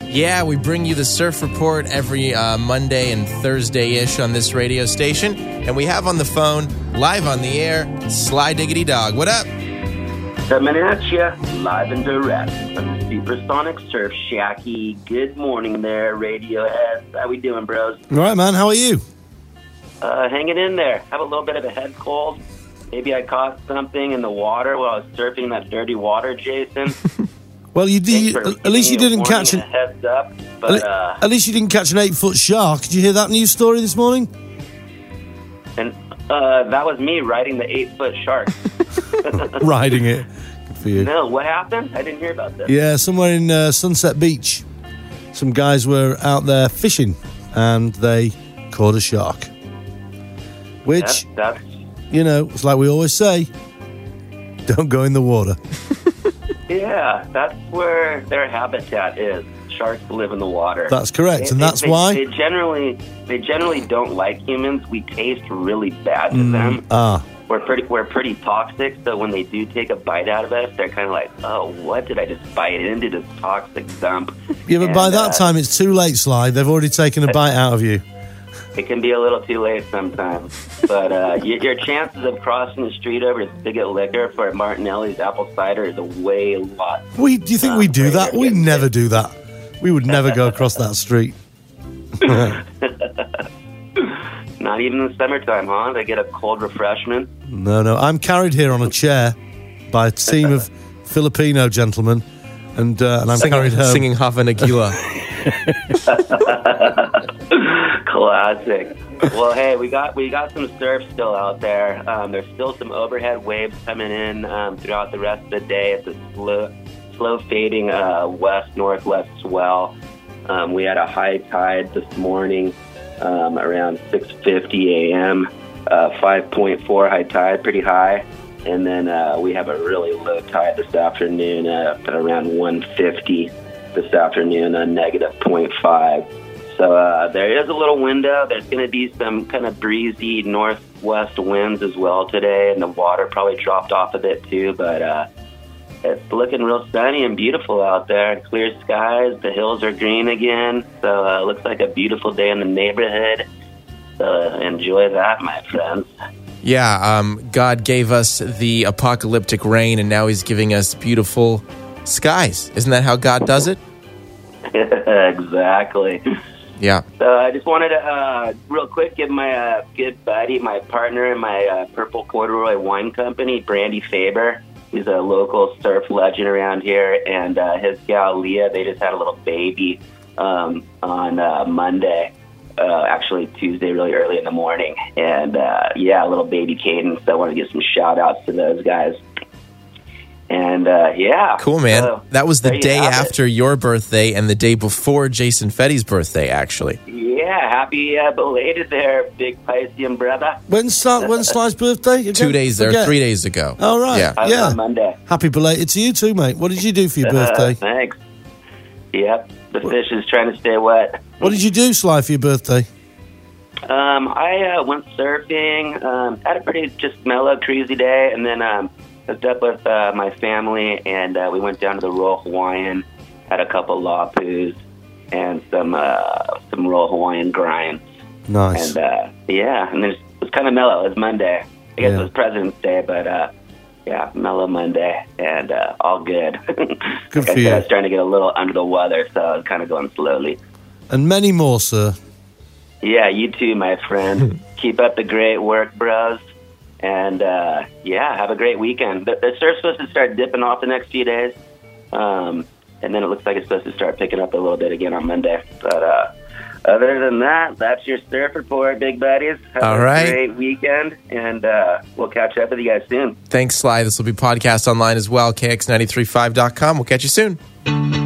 Yeah, we bring you the Surf Report every Monday and Thursday-ish on this radio station. And we have on the phone, live on the air, Sly Diggity Dog. What up? Coming at you, live and direct from the Supersonic Surf Shacky. Good morning there, Radiohead. How we doing, bros? All right, man. How are you? Hanging in there. Have a little bit of a head cold. Maybe I caught something in the water while I was surfing that dirty water, Jason. Well, you did. At least you didn't catch an heads up. But at least you didn't catch an 8-foot shark. Did you hear that news story this morning? And that was me riding the 8-foot shark. Riding it. Good for you. No, what happened? I didn't hear about this. Yeah, somewhere in Sunset Beach, some guys were out there fishing and they caught a shark. Which, that's you know, it's like we always say, don't go in the water. Yeah, that's where their habitat is. Sharks live in the water. That's correct, and that's why they generally don't like humans. We taste really bad to them. We're pretty toxic. So when they do take a bite out of us, they're kind of like, "Oh, what did I just bite into this toxic dump?" Yeah, but by that time it's too late, Sly. They've already taken a bite out of you. It can be a little too late sometimes. But your chances of crossing the street over to Spigot Liquor for Martinelli's apple cider is a lot. Do you think we do that? We never do that. We would never go across that street. Not even in the summertime, huh? They get a cold refreshment. No. I'm carried here on a chair by a team of Filipino gentlemen, and I'm carried home. Singing Hava Nagila. Classic. Well, hey, we got some surf still out there. There's still some overhead waves coming in throughout the rest of the day. It's a slow fading west-northwest swell. We had a high tide this morning around 6:50 a.m. 5.4 high tide, pretty high. And then we have a really low tide this afternoon at around 1:50 this afternoon, a negative 0.5. So there is a little window. There's going to be some kind of breezy northwest winds as well today, and the water probably dropped off a bit too. But it's looking real sunny and beautiful out there. Clear skies. The hills are green again. So it looks like a beautiful day in the neighborhood. So enjoy that, my friends. Yeah, God gave us the apocalyptic rain, and now he's giving us beautiful skies. Isn't that how God does it? Exactly. Yeah. So I just wanted to, real quick, give my good buddy, my partner in my Purple Corduroy Wine Company, Brandy Faber. He's a local surf legend around here, and his gal, Leah, they just had a little baby on Monday. Actually, Tuesday, really early in the morning. And, a little baby Cadence. So I want to give some shout-outs to those guys. And, Cool, man. So, that was the day after your birthday and the day before Jason Fetty's birthday, actually. Yeah, happy belated there, big Piscean brother. When's Sly's birthday again? 2 days or 3 days ago. Oh, right. Yeah. On Monday. Happy belated to you too, mate. What did you do for your birthday? Thanks. Yep, the fish is trying to stay wet. What did you do, Sly, for your birthday? I went surfing, had a pretty just mellow, cruisy day, and then hooked up with my family, and we went down to the Royal Hawaiian, had a couple lapus, and some Royal Hawaiian grinds. Nice. And and then it was kind of mellow. It was Monday. I guess it was President's Day, but mellow Monday, and all good. Good for I you. was starting to get a little under the weather, so I was kind of going slowly. And many more, sir. Yeah, you too, my friend. Keep up the great work, bros. And, have a great weekend. The surf's supposed to start dipping off the next few days. And then it looks like it's supposed to start picking up a little bit again on Monday. But other than that, that's your surf report, big buddies. Have a great weekend, and we'll catch up with you guys soon. Thanks, Sly. This will be podcast online as well, kx935.com. We'll catch you soon.